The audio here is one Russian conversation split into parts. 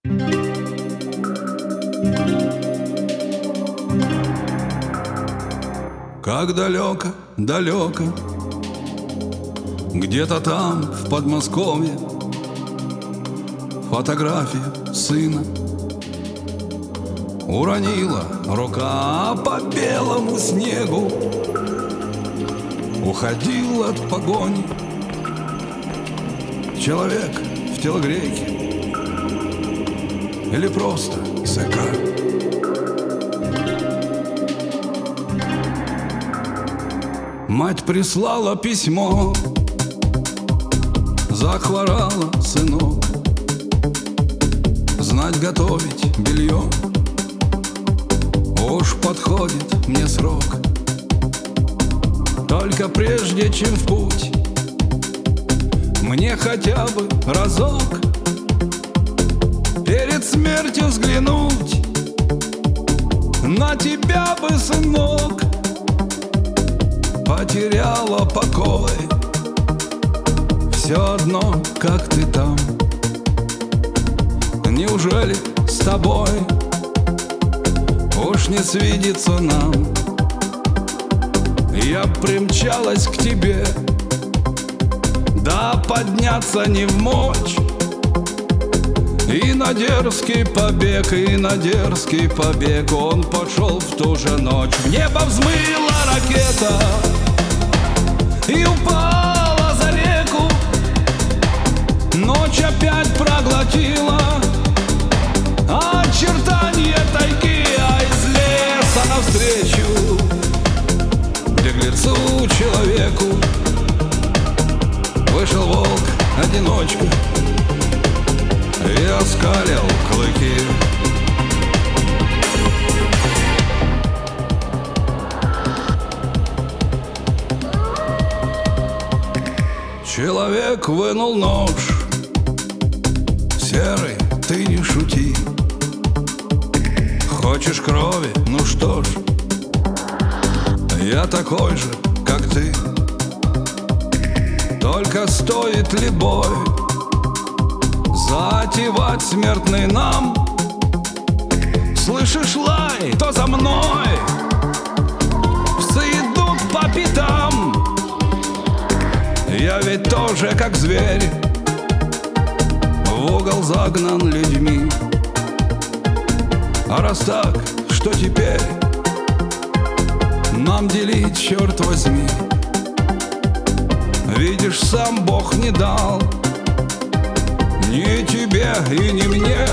Как далеко, далеко, где-то там, в Подмосковье, фотография сына уронила рука по белому снегу. Уходил от погони человек в телогрейке или просто ЗК. Мать прислала письмо, захворала сынок, знать готовить белье, уж подходит мне срок. Только прежде чем в путь, мне хотя бы разок перед смертью взглянуть на тебя бы, сынок. Потеряла покой, все одно, как ты там. Неужели с тобой уж не свидится нам? Я примчалась к тебе, да подняться не вмочь. И на дерзкий побег, и на дерзкий побег он пошел в ту же ночь. В небо взмыла ракета и упала за реку. Ночь опять проглотила очертания тайги, а из леса навстречу беглецу человеку вышел волк-одиночка и оскалил клыки. Человек вынул нож. Серый, ты не шути. Хочешь крови? Ну что ж, я такой же, как ты. Только стоит ли бой затевать смертный нам? Слышишь лай, то за мной псы идут по пятам. Я ведь тоже как зверь, в угол загнан людьми. А раз так, что теперь нам делить, черт возьми? Видишь, сам Бог не дал ни тебе и ни мне.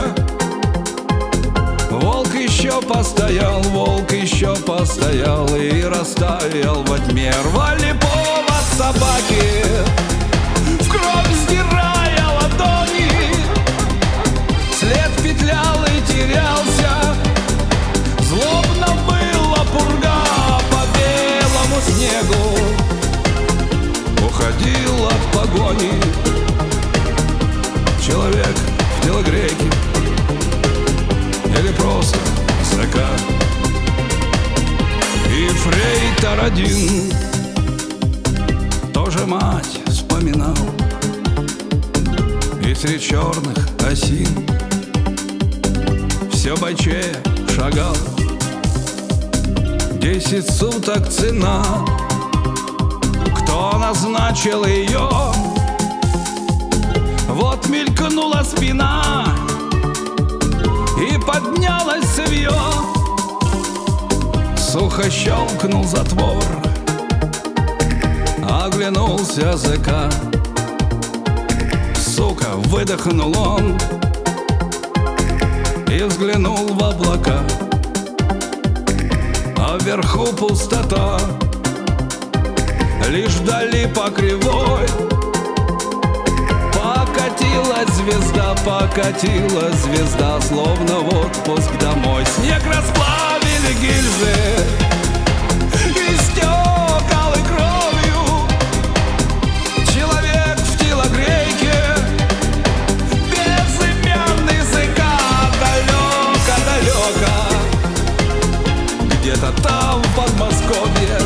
Волк еще постоял, волк еще постоял и растаял во тьме. Рвали повод собаки, в кровь сдирая ладони. След петлял и терялся, злобно была пурга по белому снегу. Уходил от погони человек в телогрейке или просто ЗК. И фрейтор один тоже мать вспоминал, и средь черных осин все бойчее шагал. 10 суток цена, кто назначил ее? Вот мелькнула спина и поднялось цевье. Сухо щелкнул затвор, оглянулся ЗК. Сука, выдохнул он и взглянул в облака. А вверху пустота, лишь вдали по кривой покатилась звезда, словно в отпуск домой. Снег расплавили гильзы, истекал и кровью. Человек в телогрейке, безымянный ЗК. Далеко-далеко, где-то там в Подмосковье,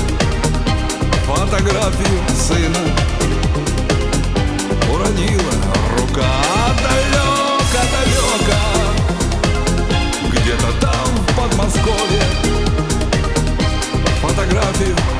фотографию сына уронила рука. Далеко-далеко, любовью